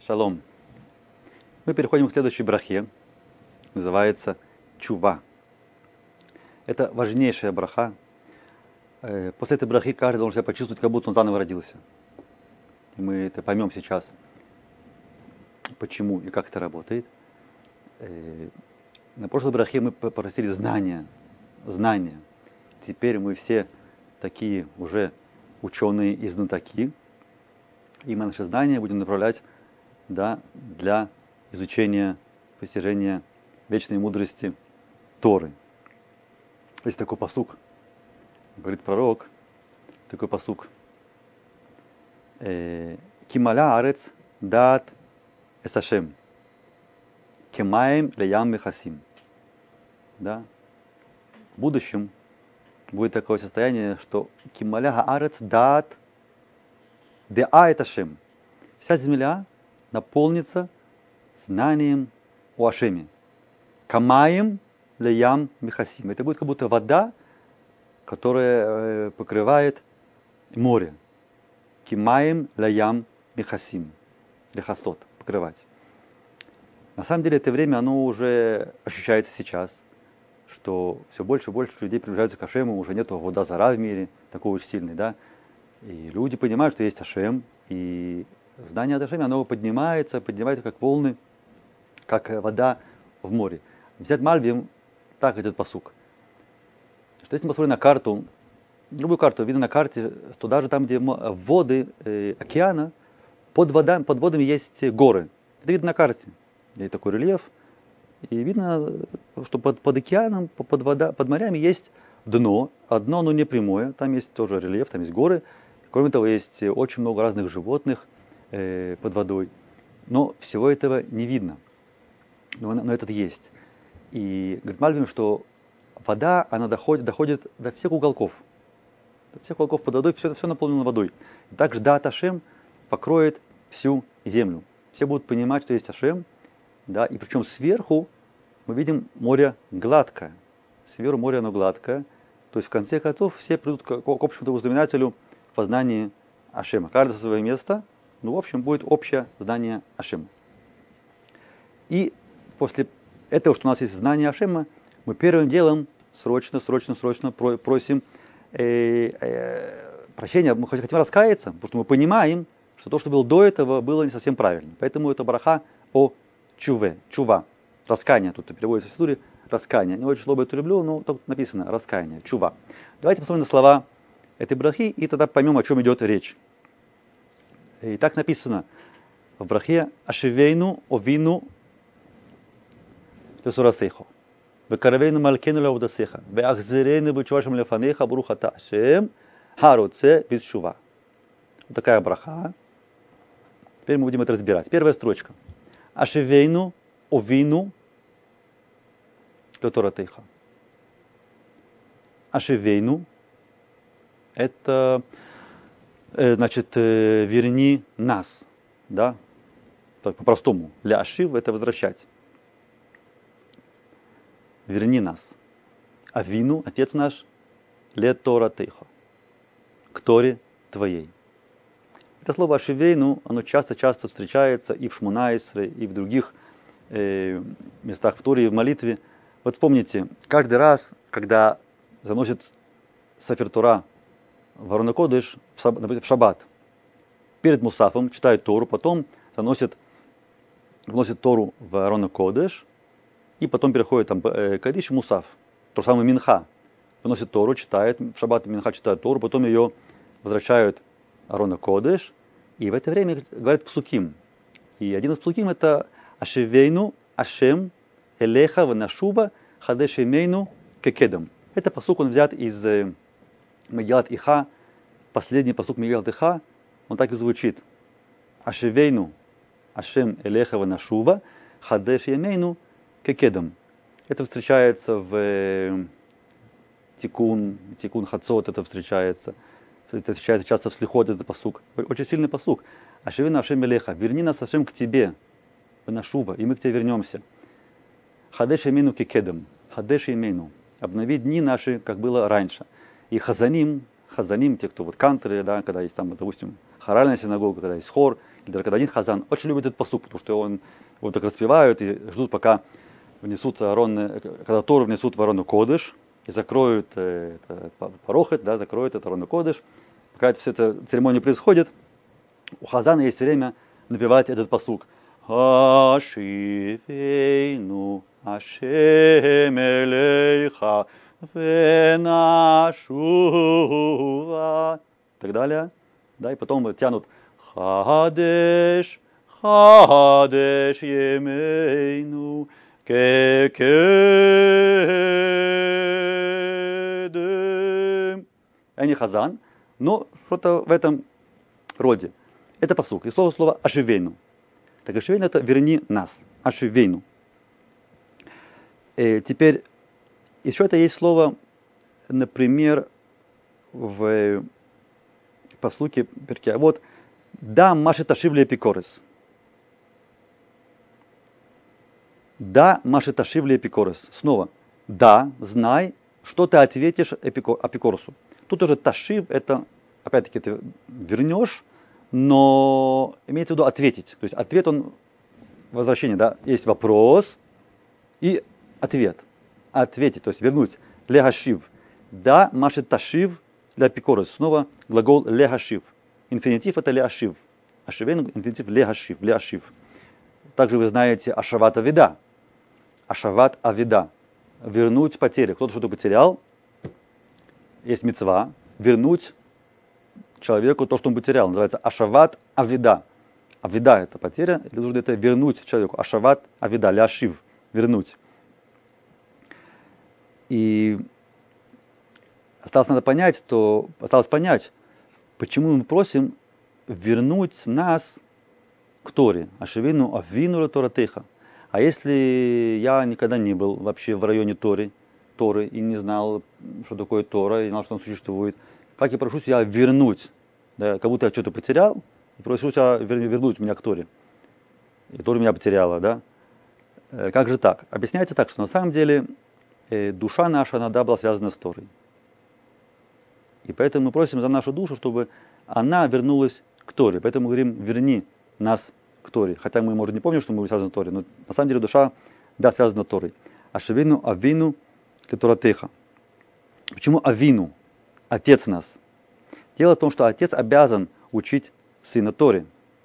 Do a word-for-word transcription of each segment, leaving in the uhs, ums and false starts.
Шалом. Мы переходим к следующей брахе. Называется чува. Это важнейшая браха. После этой брахи каждый должен себя почувствовать, как будто он заново родился. И мы это поймем сейчас, почему и как это работает. На прошлой брахе мы попросили знания. Знания. Теперь мы все такие уже ученые и знатоки. И мы наши знания будем направлять, да, для изучения, постижения вечной мудрости Торы. Есть такой пасук, говорит пророк, такой пасук. Кималя арец дат эсашем, кемаем леям мехасим. Да? В будущем будет такое состояние, что кималя арец дат деа эташем. Вся земля наполнится знанием о Ашеме. Камаем леям мехасим. Это будет как будто вода, которая покрывает море. Кимаем леям мехасим. Лехасот. Покрывать. На самом деле это время, оно уже ощущается сейчас, что все больше и больше людей приближаются к Ашему, уже нету вода зара в мире, такой очень сильный, да. И люди понимают, что есть Ашем, и знание о Ашеме, оно поднимается, поднимается как волны, как вода в море. Взять Мальбим, так этот пасук. Что если мы посмотрим на карту, любую карту, видно на карте, что даже там, где воды э, океана, под, вода, под водами есть горы. Это видно на карте. Есть такой рельеф. И видно, что под, под океаном, под, вода, под морями есть дно. А дно, оно не прямое. Там есть тоже рельеф, там есть горы. Кроме того, есть очень много разных животных э, под водой. Но всего этого не видно. Но, но это есть. И говорит Мальбим, что вода, она доходит, доходит до всех уголков. До всех уголков под водой, все, все наполнено водой. И также дат Ашем покроет всю землю. Все будут понимать, что есть Ашем. Да, и причем сверху мы видим море гладкое. Сверху море оно гладкое. То есть в конце концов все придут к, к общему знаменателю в познании Ашема. Каждый со своего места. Ну, в общем, будет общее знание Ашема. И после этого, что у нас есть знание Ашема, мы первым делом срочно, срочно, срочно просим э, э, прощения. Мы хотим раскаяться, потому что мы понимаем, что то, что было до этого, было не совсем правильно. Поэтому это браха о чуве, чува, раскаяние. Тут переводится в истории раскаяние. Не очень слабо это люблю, но тут написано раскаяние, чува. Давайте посмотрим на слова этой брахи, и тогда поймем, о чем идет речь. И так написано в брахе «Ашивейну овину лесурасейхо, векаравейну малкену лаудасеха, веахзирейну бычувашем лефанеха брухата Ашем, харуце без чува». Вот такая браха. Теперь мы будем это разбирать. Первая строчка. «Ашивейну овину лесурасейхо». «Ашивейну» — это... Значит, верни нас, да, так по-простому. Ля ашив — это возвращать. Верни нас. Авину, отец наш, ле Тора тейха, к Торе твоей. Это слово ашивейну, оно часто-часто встречается и в Шмона-Эсре, и в других э, местах в Торе, и в молитве. Вот вспомните, каждый раз, когда заносит Сефер Тора в Арон а-Кодеш, в шаббат, перед Мусафом читают Тору, потом заносят, вносят Тору в Арон а-Кодеш, и потом переходит там э, Кадиш и Мусаф. То же самое Минха. Выносит Тору, читает, в шаббат Минха читает Тору, потом ее возвращают в Арон а-Кодеш, и в это время говорят псуким. И один из псуким — это Ашевейну Ашем Элеха Ванашува Хадеш Имейну Кекедам. Это пасук, он взят из э, Мегилат Иха, последний пасук Мегилат Иха, он так и звучит. Ашевейну Ашем Элеха Ванашува Хадеш Ямейну Кекедам. Это встречается в э, Тикун, Тикун Хацот, это встречается. Это встречается часто в Слихот, это пасук. Очень сильный пасук. Ашевейну Ашем Элеха. Верни нас, Ашем, к тебе. Ванашува, и мы к тебе вернемся. Хадеш Ямейну Кекедам. Хадеш Ямейну. Обнови дни наши, как было раньше. И хазаним, хазаним, те, кто вот канторы, да, когда есть там, допустим, хоральная синагога, когда есть хор, даже когда один хазан, очень любит этот пасук, потому что он вот так распевают и ждут, пока внесут Аарон, когда Тору внесут в Аарон кодыш и закроют э, это, парохет, да, закроют этот Аарон кодыш. Пока это, вся эта церемония происходит, у хазана есть время напевать этот пасук. Ашивейну Ашем элейха венашува. И так далее. Да, и потом тянут Хадеш, Хадеш емейну кекедем. Я не хазан, но что-то в этом роде. Это пасук. И слово слово ашивейну. Так ашивейну это верни нас. Ашивейну. И теперь еще это есть слово, например, в паслуке перке. Вот да маши ташивли эпикорес. Да маши ташивли эпикорес. Снова. Да, знай, что ты ответишь апикорусу. Тут уже ташив, это, опять-таки, ты вернешь, но имеется в виду ответить. То есть ответ, он, возвращение, да, есть вопрос и ответ. Ответить, то есть вернуть. Легашив. Да, маши ташив для апикорус. Снова глагол легашив. Инфинитив это леашив. Ашивейну инфинитив легашив, леашив. Также вы знаете ашават авида. Ашават авида. Вернуть потери. Кто-то что-то потерял. Есть мицва. Вернуть человеку то, что он потерял. Называется ашават авида. Авида это потеря. Или нужно это вернуть человеку. Ашават авида, леашив. Вернуть. И осталось надо понять, то осталось понять, почему мы просим вернуть нас к Торе. Ашевину авину ля торатеха. А если я никогда не был вообще в районе Торы, Торы и не знал, что такое Тора, и не знал, что он существует, как я прошу себя вернуть, да, как будто я что-то потерял, и прошу себя вернуть меня к Торе. И Тора меня потеряла, да? Как же так? Объясняется так, что на самом деле душа наша, она да, была связана с Торой. И поэтому мы просим за нашу душу, чтобы она вернулась к Торе. Поэтому мы говорим, верни нас к Торе. Хотя мы, может, не помним, что мы связаны с Торой, но на самом деле душа, да, связана с Торой. Ашевину авину ле-торатеха. Почему авину? Отец нас. Дело в том, что отец обязан учить сына Торе.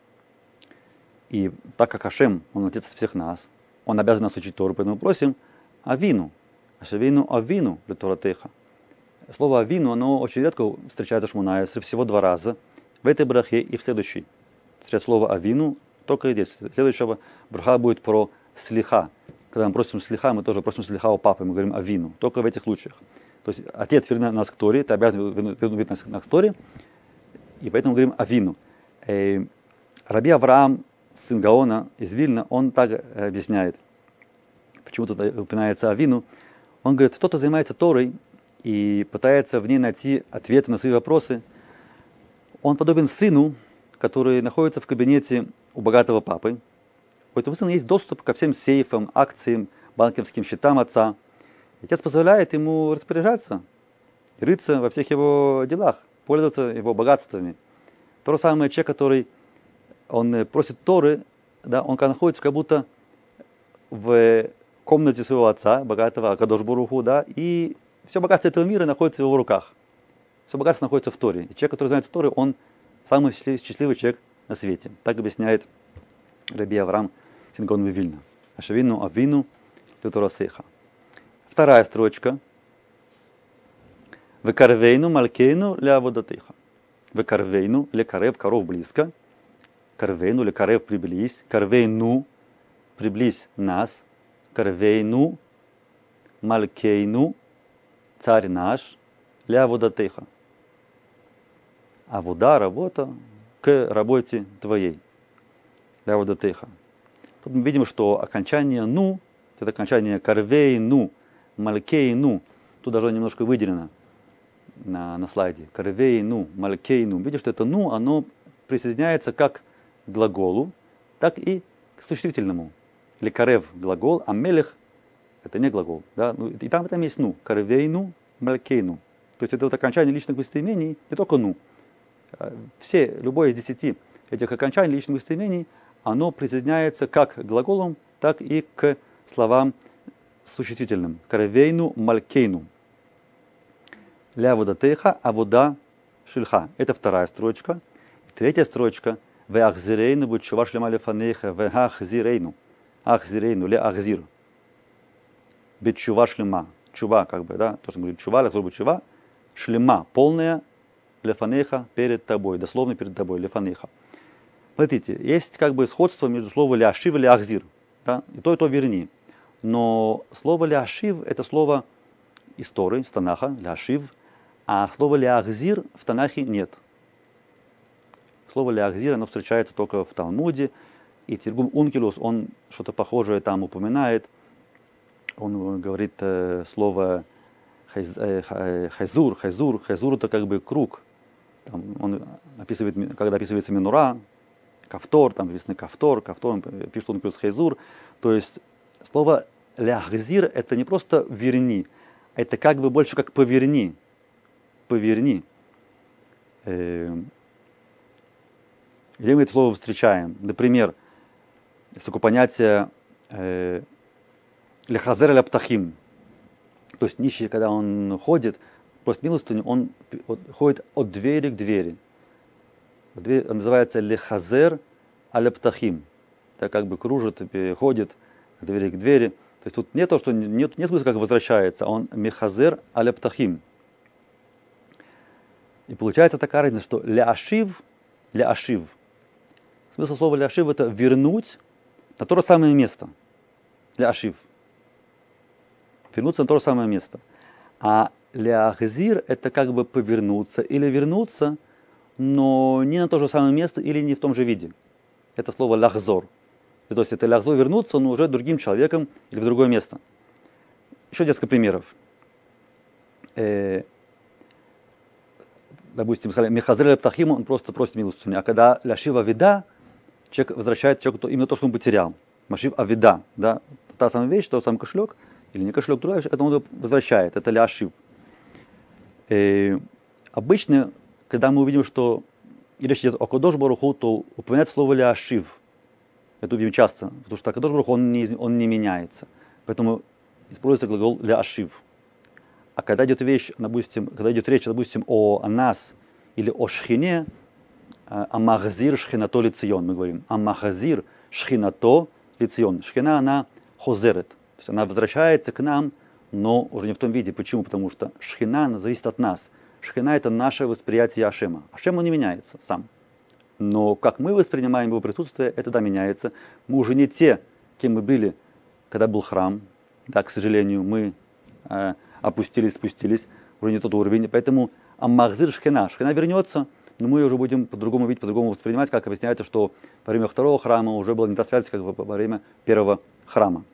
И так как Ашем, он отец всех нас, он обязан нас учить Тору, поэтому мы просим авину. Ашевину авину ле-торатеха. Слово авину, оно очень редко встречается в Шмонае, всего два раза. В этой брахе и в следующей. Встречается слово авину только здесь. Следующего браха будет про слиха. Когда мы просим слиха, мы тоже просим слиха у папы, мы говорим авину. Только в этих случаях. То есть отец верни нас к Торе, ты обязан вернуть нас к Торе, и поэтому говорим авину. Э, Раби Авраам, сын Гаона из Вильна, он так объясняет, почему тут упоминается авину. Он говорит, кто-то занимается Торой и пытается в ней найти ответы на свои вопросы, он подобен сыну, который находится в кабинете у богатого папы. У этого сына есть доступ ко всем сейфам, акциям, банковским счетам отца. Отец позволяет ему распоряжаться, рыться во всех его делах, пользоваться его богатствами. То же самое человек, который он просит Торы, да, он находится как будто в комнате своего отца, богатого Акадош Баруху, да, и все богатство этого мира находится в его руках. Все богатство находится в Торе. И человек, который знает Торы, он самый счастливый человек на свете. Так объясняет Раби Авраам син Гаон Вильна. Ашевину авину ле-торатеха. Вторая строчка. Векарвейну малькейну ле-аводатеха. Векарвейну, ле-карев, коров близко. Карвейну, ле-карев, приблизь. Карвейну, приблизь нас. Карвейну, малькейну, царь наш, ле-аводатеха. Авода, работа, к работе твоей. Ле-аводатеха. Тут мы видим, что окончание «ну», это окончание «карвейну», «малькейну», тут даже немножко выделено на, на слайде. «Карвейну», «малькейну». Видите, что это «ну», оно присоединяется как к глаголу, так и к существительному. Лекарев – глагол, а мелех – это не глагол. Да? Ну, и там, и там есть «ну». «Карвейну», «малькейну». То есть это вот окончание личных местоимений, не только «ну». Все, любое из десяти этих окончаний личных местоимений, оно присоединяется как к глаголам, так и к словам существительным. Каравейну малькейну. Ля водатеха, а вода шильха. Это вторая строчка. Третья строчка. Ве ахзирейну, будет чува шлема лефанеха, ве ахзирейну. Ахзирейну, ле ахзир. Бет чува шлема. Чува, как бы, да, то, что мы говорим, чува, ле чува. Шлема, полная, лефанеха, перед тобой, дословно перед тобой, лефанеха. Смотрите, есть как бы сходство между словом ляшив и ляхзир. Да? И то, и то верни. Но слово ляшив – это слово из Торы, из Танаха, ляшив, а слово ляхзир в Танахе нет. Слово ляхзир, оно встречается только в Талмуде, и Тиргум Ункилус, он что-то похожее там упоминает. Он говорит э, слово хайзур, хайзур, хайзур это как бы круг. Там он описывает, когда описывается минура, кавтор, там написано кавтор, кавтор, он пишет он плюс хайзур. То есть слово ляхзир это не просто верни, это как бы больше как поверни, поверни. Э, где мы это слово встречаем? Например, есть такое понятие э, лехазер ля птахим. То есть нищий, когда он ходит, просит милостыню, он ходит от двери к двери. Дверь называется лехазер аля птахим. Так как бы кружит, ходит от двери к двери. То есть тут не то, что нет, нет смысла, как возвращается, а он мехазер аля птахим. И получается такая разница, что ляшив, ляшив. Смысл слова ляшив это вернуть на то же самое место. Ляшив. Вернуться на то же самое место. А ляхзир это как бы повернуться или вернуться, но не на то же самое место или не в том же виде. Это слово ляхзор. То есть это ляхзор вернуться, но уже другим человеком или в другое место. Еще несколько примеров. Э, допустим, мехазер ля птахим, он просто просит милостыню. А когда ляшив авида, человек возвращает человеку именно то, что он потерял. Машив авида, да, та самая вещь, тот самый кошелек, или не кошелек, другая вещь, это он возвращает, это ляшив. Э, обычно, когда мы увидим, что речь идет о Кадош Баруху, то упоминать слово ляшив. Это увидим часто, потому что Кадош Баруху, он не, он не меняется. Поэтому используется глагол ляшив. А когда идет вещь, допустим, когда идет речь, допустим, о нас или о шхине, амахзир шхинато лицион, мы говорим. Амахзир шхинато лицион. Шхина, она хозерет. То есть она возвращается к нам, но уже не в том виде. Почему? Потому что шхина зависит от нас. Шхина это наше восприятие Ашема. Ашем он не меняется сам. Но как мы воспринимаем его присутствие, это да меняется. Мы уже не те, кем мы были, когда был храм. Да, к сожалению, мы э, опустились, спустились, уже не тот уровень. Поэтому амахзир шхина. Шхина вернется, но мы уже будем по-другому видеть, по-другому воспринимать, как объясняется, что во время второго храма уже была не та связь, как во время первого храма.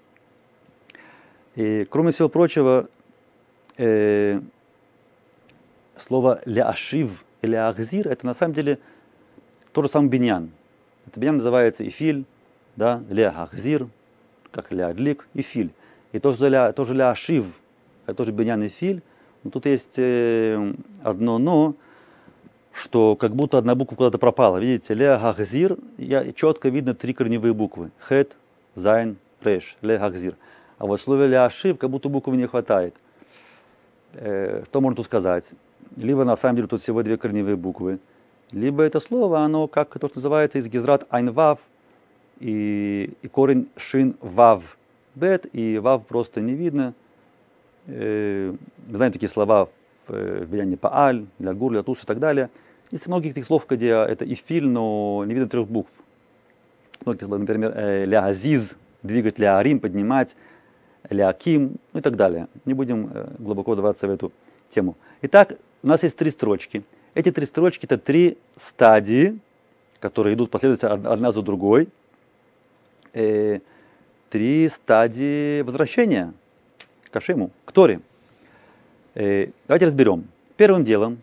И кроме всего прочего, э, слово ляшив или ахзир это на самом деле то же самое биньян. Это биньян называется ифиль, да, ляхзир, как лядлик, ифиль. И тоже ля, тоже ляшив, это тоже биньян и ифиль. Но тут есть э, одно но, что как будто одна буква куда-то пропала. Видите, ляхзир, я, четко видно три корневые буквы. Хет, зайн, реш, ляхзир. А вот в слове ляшив как будто буквы не хватает. Э, что можно тут сказать? Либо на самом деле тут всего две корневые буквы, либо это слово, оно как то, что называется из гизрат айн вав, и, и корень шин вав бет, и вав просто не видно. Э, мы знаем такие слова в влиянии пааль, для гур, для туш и так далее. Есть много таких слов, где это ифиль, но не видно трех букв. Многие слова, например, э, ля азиз, двигать, ля арим, поднимать, ля аким, ну и так далее. Не будем э, глубоко вдаваться в эту тему. Итак, у нас есть три строчки. Эти три строчки – это три стадии, которые идут последовательно одна за другой. Э, три стадии возвращения к Ашему, к Торе. Э, давайте разберем. Первым делом,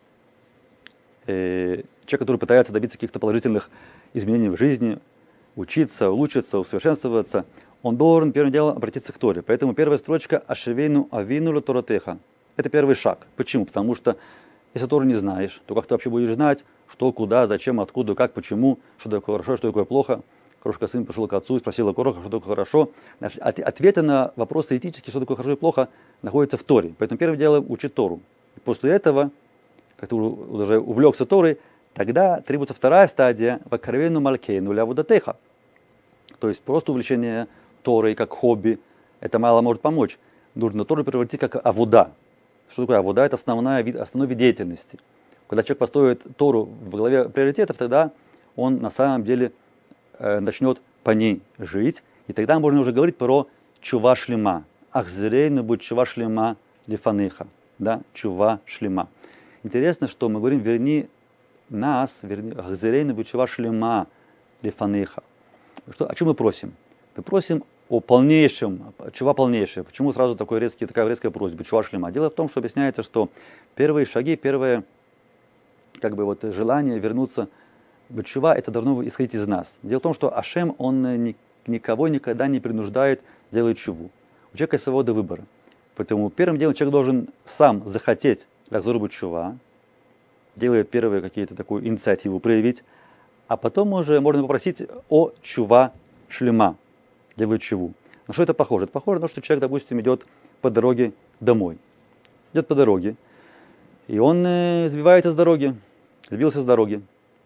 э, человек, который пытается добиться каких-то положительных изменений в жизни, учиться, улучшиться, усовершенствоваться, он должен первым делом обратиться к Торе. Поэтому первая строчка «Ашевейну авину ла торатеха». Это первый шаг. Почему? Потому что Если Тору не знаешь, то как ты вообще будешь знать, что, куда, зачем, откуда, как, почему, что такое хорошо, что такое плохо? Крошка сын пришел к отцу и спросил Короха, что такое хорошо. Ответы на вопросы этические, что такое хорошо и плохо, находятся в Торе. Поэтому первым делом учи Тору. И после этого, как ты уже увлекся Торой, тогда требуется вторая стадия вакарвену малькейну ля вудатеха. То есть просто увлечение Торой как хобби, это мало может помочь. Нужно Тору превратить как авуда. Что такое авуда? Это основная вид, основной вид деятельности. Когда человек построит Тору в главе приоритетов, тогда он на самом деле э, начнет по ней жить. И тогда можно уже говорить про чува шлема. Ахзерейну будет чува шлема лифаныха. Да, чува шлема. Интересно, что мы говорим, верни нас, верни, ахзерейну будет чува шлема лифаныха. Что, о чем мы просим? Мы просим о полнейшем, чува полнейшее. Почему сразу такой резкий, такая резкая просьба, чува шлема? Дело в том, что объясняется, что первые шаги, первые как бы вот желание вернуться в чува, это должно исходить из нас. Дело в том, что Ашем, он ни, никого никогда не принуждает делать чуву. У человека есть свобода выбора. Поэтому первым делом человек должен сам захотеть лахзор б'тшува, делает первые какие-то такую инициативу проявить, а потом уже можно попросить о чува шлема, делает чуву. На что это похоже? Это похоже на то, что человек, допустим, идет по дороге домой. Идет по дороге, и он э, сбивается с дороги, сбился с дороги.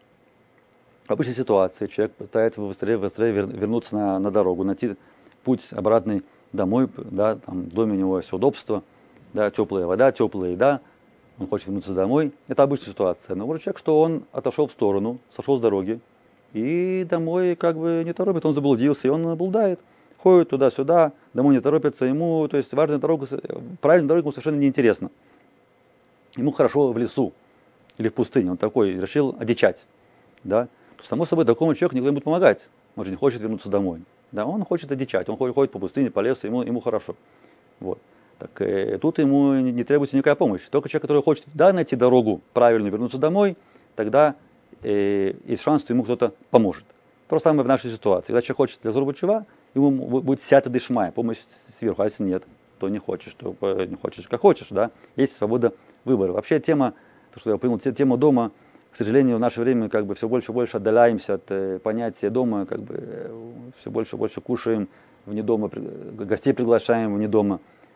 В обычной ситуации человек пытается быстрее, быстрее вернуться на, на дорогу, найти путь обратный домой, да, там в доме у него есть удобство, да, теплая вода, теплая еда, он хочет вернуться домой. Это обычная ситуация. Но может человек, что он отошел в сторону, сошел с дороги, и домой как бы не торопит, он заблудился, и он блудает, ходит туда-сюда, домой не торопится, ему, то есть важная дорога, правильная дорога ему совершенно неинтересна. Ему хорошо в лесу или в пустыне, он такой решил одичать, да. То, само собой, такому человеку никто не будет помогать, он же не хочет вернуться домой. Да, он хочет одичать, он ходит, ходит по пустыне, по лесу, ему, ему хорошо. Вот. Так, э, тут ему не, не требуется никакая помощь. Только человек, который хочет да, найти дорогу правильно, вернуться домой, тогда э, есть шанс, что ему кто-то поможет. То же самое в нашей ситуации. Когда человек хочет для зурба чува, ему будет сята дешмая, помощь сверху. А если нет, то не хочешь, то не хочешь, как хочешь. Да? Есть свобода выбора. Вообще тема, то, что я понял, тема дома, к сожалению, в наше время как бы все больше и больше отдаляемся от э, понятия дома, как бы э, все больше и больше кушаем вне дома, при, гостей приглашаем вне дома.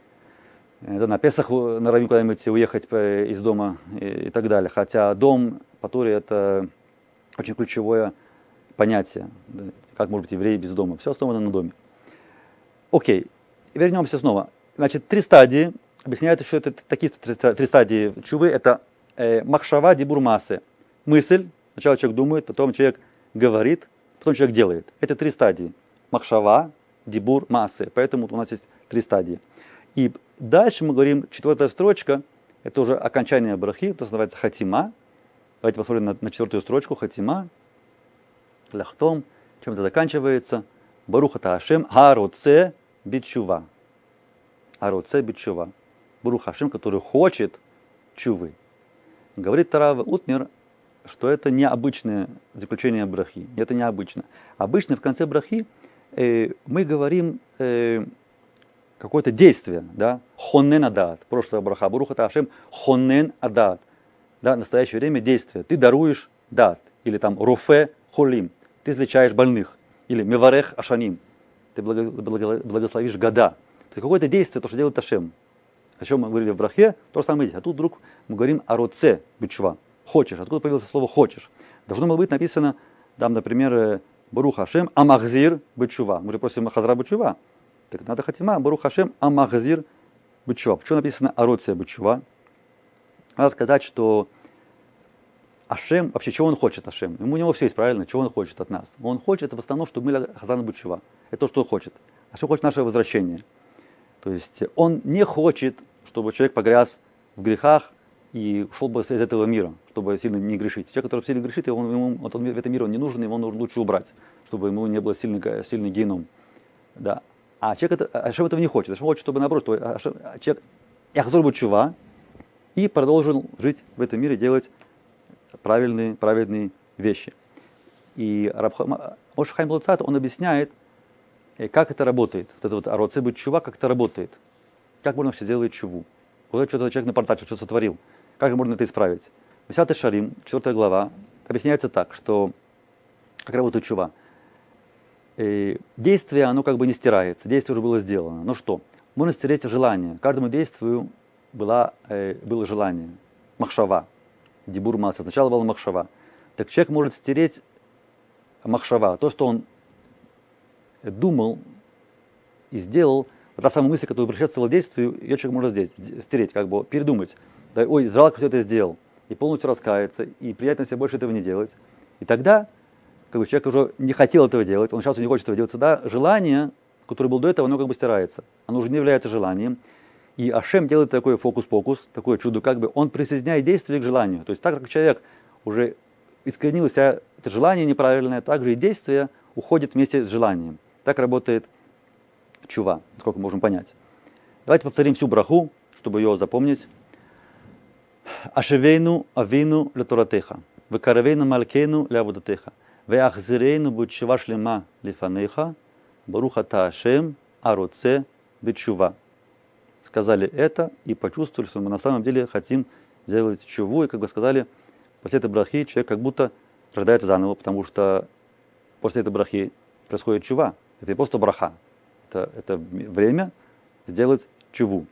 Это на Песах норовим куда-нибудь уехать по, из дома и, и так далее. Хотя дом по Торе это очень ключевое понятие. Да, как может быть еврей без дома? Все основано на доме. Окей, вернемся снова. Значит, три стадии. Объясняют, что это такие три стадии чувы. Это э, махшава дибур маасе. Мысль, сначала человек думает, потом человек говорит, потом человек делает. Это три стадии. Махшава, дибур, маасе. Поэтому у нас есть три стадии. И дальше мы говорим, четвертая строчка, это уже окончание брахи, то называется хатима. Давайте посмотрим на, на четвертую строчку, хатима. Ляхтом, чем это заканчивается. Барух ата Ашем, хароце бичува. Хароце бичува. Барух Ашем, который хочет чувы. Говорит Тарав Утмер, что это необычное заключение брахи. Это необычно. Обычно в конце брахи э, мы говорим э, какое-то действие, да, хоннен адат, прошлая браха, барух ата Ашем, хоннен адат, да, в настоящее время действие. Ты даруешь дат, или там руфе холим, ты излечаешь больных, или меварех ашаним, ты благословишь года. То есть какое-то действие, то, что делает Ашем. О чем мы говорили в брахе, то же самое здесь. А тут вдруг мы говорим о роце бичва. Хочешь. Откуда появилось слово хочешь? Должно было быть написано, там, например, Барух Ашем амахзир бичува. Мы же просим хазра бичува. Так надо хатима Барух Ашем амахзир бичува. Почему написано ароция бичува? Надо сказать, что Ашем, вообще, чего он хочет, Ашем? Ему у него все есть, правильно? Чего он хочет от нас? Он хочет в основном, чтобы мы хазан бичува. Это то, что он хочет. Ашем хочет нашего возвращения. То есть он не хочет, чтобы человек погряз в грехах и ушел бы из этого мира, чтобы сильно не грешить. Человек, который сильно грешит, он, ему, вот он, в этом мире он не нужен, его нужно лучше убрать, чтобы ему не было сильный, сильный геном. Да. А человек это, Ашем этого не хочет. Ашем хочет, чтобы наоборот, чтобы Ашем, человек яхзор б'тшува и продолжил жить в этом мире, делать правильные, праведные вещи. И Моше Хаим Луцат, он объясняет, как это работает. Вот это вот ароце б'тшува, как это работает. Как можно вообще делать чуву. Вот что-то человек напортачил, что-то сотворил. Как можно это исправить? Месилат Йешарим, четвёртая глава, объясняется так, что как работает чува. И действие, оно как бы не стирается, действие уже было сделано. Но что? Можно стереть желание. Каждому действию было, э, было желание. Махшава. Дибур маса. Сначала была махшава. Так человек может стереть махшава. То, что он думал и сделал, та самая мысль, которая предшествовала действию, ее человек может здесь, стереть, как бы передумать. Да, ой, жалко, все это сделал. И полностью раскаяться, и принять на себя больше этого не делать. И тогда, как бы человек уже не хотел этого делать, он сейчас уже не хочет этого делать, тогда желание, которое было до этого, оно как бы стирается. Оно уже не является желанием. И Ашем делает такой фокус-покус, такое чудо, как бы он присоединяет действие к желанию. То есть так как человек уже искоренил себя, это желание неправильное, так же и действие уходит вместе с желанием. Так работает чува, насколько мы можем понять. Давайте повторим всю браху, чтобы ее запомнить. Ашевейну авину летуратеха, векаравейну малькейну лявудатеха, веахзирейну бутчува шлема лифанеха, баруха та Ашем аруце бетчува. Сказали это и почувствовали, что мы на самом деле хотим сделать чуву, и как бы сказали, после этой брахи человек как будто рождается заново, потому что после этой брахи происходит чува. Это не просто браха, это, это время сделать чуву.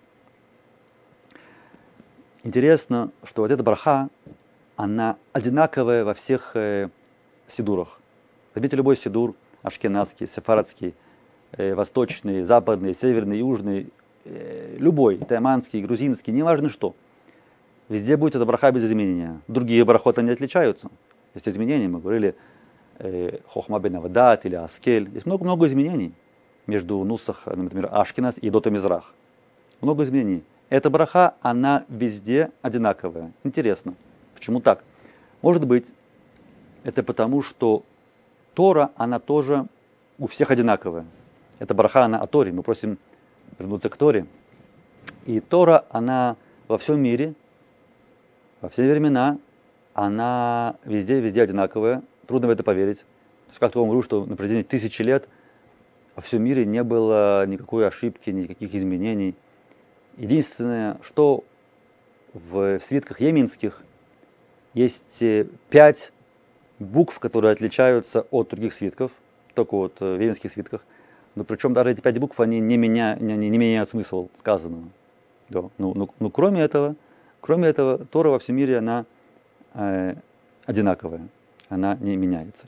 Интересно, что вот эта браха, она одинаковая во всех э, сидурах. Возьмите любой сидур, ашкеназский, сефарадский, э, восточный, западный, северный, южный, э, любой, тайманский, грузинский, неважно что. Везде будет эта браха без изменения. Другие брахоты не отличаются. Есть изменения, мы говорили, э, хохма бен авадат или аскель. Есть много-много изменений между нусах, например, ашкеназ и дота мизрах. Много изменений. Эта браха, она везде одинаковая. Интересно, почему так? Может быть, это потому, что Тора, она тоже у всех одинаковая. Эта браха, она о Торе. Мы просим вернуться к Торе. И Тора, она во всем мире, во все времена, она везде-везде одинаковая. Трудно в это поверить. То есть как-то я говорю, что на протяжении тысячи лет во всем мире не было никакой ошибки, никаких изменений. Единственное, что в свитках йеменских есть пять букв, которые отличаются от других свитков, только вот в йеменских свитках. Но причем даже эти пять букв, они не, меня, не, не меняют смысл сказанного. Да. Ну, ну, ну, кроме этого, кроме этого, Тора во всем мире, она э, одинаковая, она не меняется.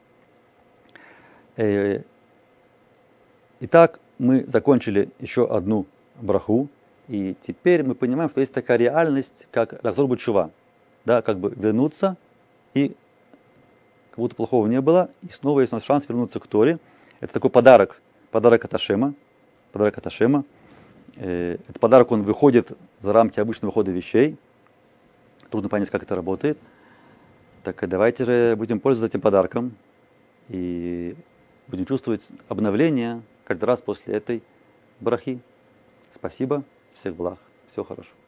Э, итак, мы закончили еще одну браху. И теперь мы понимаем, что есть такая реальность, как лахзор бетшува. Да, как бы вернуться, и как будто плохого не было, и снова есть у нас шанс вернуться к Торе. Это такой подарок, подарок от Ашема. Подарок от Ашема. Э, этот подарок, он выходит за рамки обычного хода вещей. Трудно понять, как это работает. Так давайте же будем пользоваться этим подарком и будем чувствовать обновление каждый раз после этой брахи. Спасибо. Всех благ. Всего хорошего.